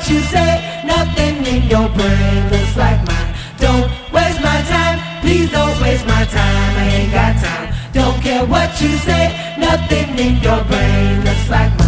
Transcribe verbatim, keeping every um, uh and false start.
you say, nothing in your brain looks like mine. Don't waste my time, please don't waste my time, I ain't got time. Don't care what you say, nothing in your brain looks like mine.